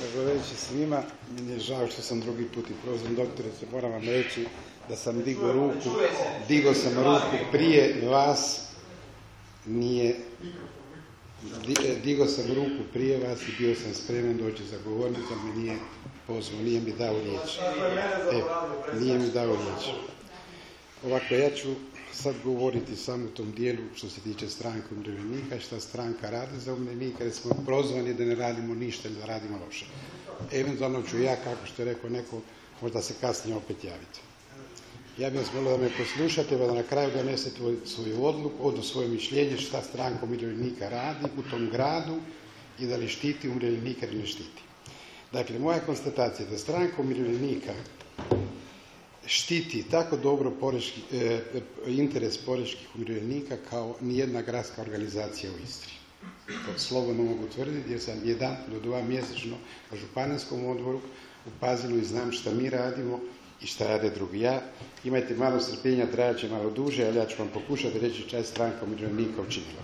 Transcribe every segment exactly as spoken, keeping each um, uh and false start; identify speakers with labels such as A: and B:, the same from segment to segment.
A: Dobroveći svima. Meni je žao što sam drugi put i prozvan doktorice. Moram vam reći da sam digao ruku, digao sam ruku prije vas, nije, digao sam ruku prije vas i bio sam spreman doći za govornicu, ali mi nije pozvao, nije mi dao riječ. Evo, nije mi dao riječ. Ovako, ja ću sad govoriti samo u tom dijelu što se tiče stranke umirovljenika i šta stranka radi za umirovljenika, jer smo prozvani da ne radimo ništa ili da radimo loše. Eventualno ću ja, kako što je rekao neko, možda se kasnije opet javiti. Ja bih vas molio da me poslušate, pa da na kraju donesete svoju odluku, odnosno svoje mišljenje šta stranka umirovljenika radi u tom gradu i da li štiti umirovljenika ili ne štiti. Dakle, moja konstatacija je da stranka umirovljenika štiti tako dobro porečki, eh, interes porečkih umirovljenika kao nijedna gradska organizacija u Istri. To slobodno mogu tvrditi jer sam jedan do dva mjesečno na županijskom odboru u Pazinu i znam šta mi radimo i šta rade drugi. Ja, imajte malo strpljenja, trajat će malo duže, ali ja ću vam pokušati reći šta je stranka umirovljenika učinila.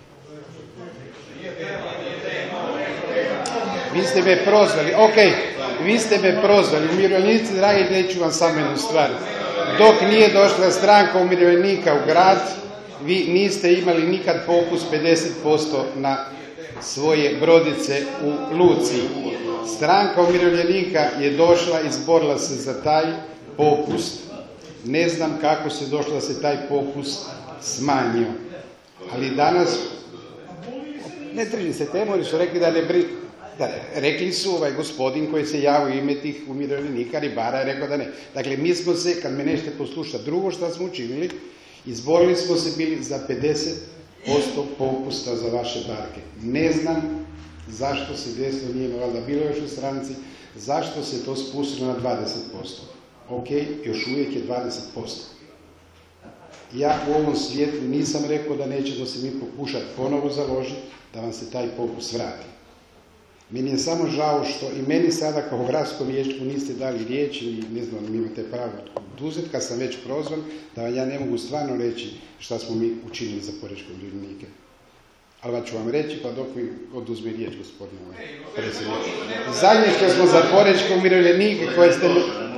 A: Vi ste me prozvali, ok, vi ste me prozvali, umirovljenici dragi, reću vam samo jednu stvar. Dok nije došla stranka umirovljenika u grad, vi niste imali nikad popust pedeset posto na svoje brodice u luci. Stranka umirovljenika je došla i izborila se za taj popust. Ne znam kako se došlo da se taj popust smanjio. Ali danas, ne drži se temu, oni su rekli da ne bri... Da, rekli su ovaj gospodin koji se javio ime tih umirovljenika, ribara, je rekao da ne. Dakle, mi smo se, kad me nećete poslušati, drugo što smo učinili, izborili smo se bili za pedeset posto popusta za vaše barke. Ne znam zašto se desilo, nije valjda bilo još u stranci, zašto se to spustilo na dvadeset posto. Ok, još uvijek je dvadeset posto. Ja u ovom svijetu nisam rekao da nećemo se mi pokušati ponovo založiti da vam se taj popust vrati. Meni je samo žao što i meni sada kao gradskom vijećniku niste dali riječ ili ne znam, mi imate pravo oduzeti kad sam već prozvan, da ja ne mogu stvarno reći šta smo mi učinili za porečke umirovljenike. Ali ću vam reći pa dok mi oduzme riječ, gospodine predsjedniče. Zadnje što smo za porečke umirovljenike koje ste...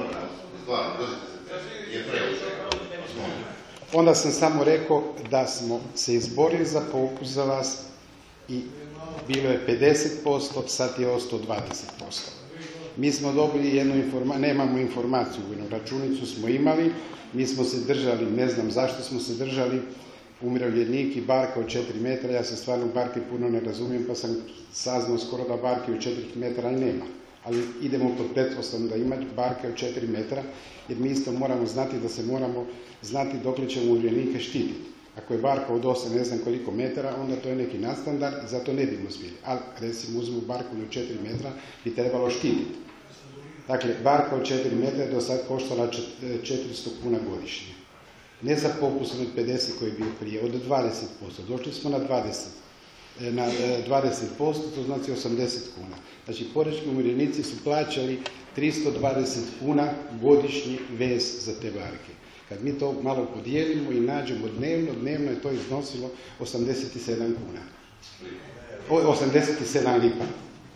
A: Onda sam samo rekao da smo se izborili za popust za vas i bilo je pedeset posto, sad je ostao dvadeset posto. Mi smo dobili jednu informaciju, nemamo informaciju, računicu smo imali, mi smo se držali, ne znam zašto smo se držali, umirovljenik i barka od četiri metra, ja se stvarno barke puno ne razumijem, pa sam saznao skoro da barke od četiri metra nema. Ali idemo pod pretpostavkom da ima barke od četiri metra, jer mi isto moramo znati da se moramo znati dokle ćemo umirovljenike štititi. Ako je barka od osam, ne znam koliko metara, onda to je neki nadstandard i zato ne bismo smjeli. Ali, recimo, uzmemo barku od četiri metra, bi trebalo štititi. Dakle, barka od četiri metra je do sad koštala četiristo kuna godišnje. Ne za popust od pedeset koji je bio prije, od dvadeset posto. Došli smo na dvadeset. Na dvadeset posto, to znači osamdeset kuna. Znači, porečki umirovljenici su plaćali tristo dvadeset kuna godišnji vez za te barke. Kad mi to malo podijelimo i nađemo dnevno, dnevno je to iznosilo osamdeset sedam kuna. osamdeset sedam lipa.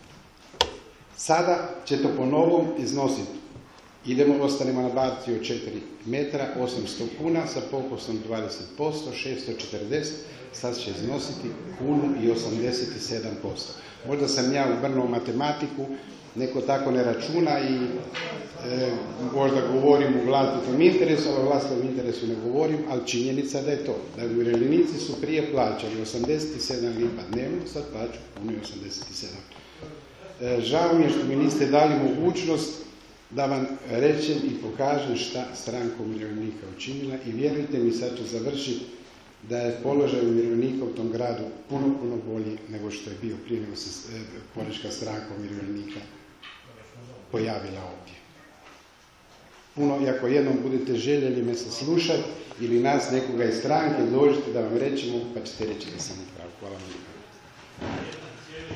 A: Sada će to po novom iznositi. Idemo, ostanemo na barci od četiri metra, osamsto kuna, sa popustom dvadeset posto, šesto četrdeset, sad će iznositi kunu i osamdeset sedam posto. Možda sam ja ubrnuo matematiku, neko tako ne računa i e, možda govorim u vlastitom interesu, ali u vlastitom interesu ne govorim, ali činjenica da je to. Da umirovljenici su prije plaćali osamdeset sedam lipa dnevno, sad plaću kunu i osamdeset sedam. E, žao mi je što mi niste dali mogućnost da vam rečem i pokažem šta stranka umirovljenika učinila i vjerujte mi, sad ću završiti da je položaj umirovljenika u tom gradu puno, puno bolji nego što je bio prije nego se e, porečka stranka umirovljenika pojavila ovdje. Puno, i ako jednom budete željeli me saslušati ili nas nekoga iz stranke, dođite da vam rečemo, pa ćete reći da sam upravo. Hvala vam.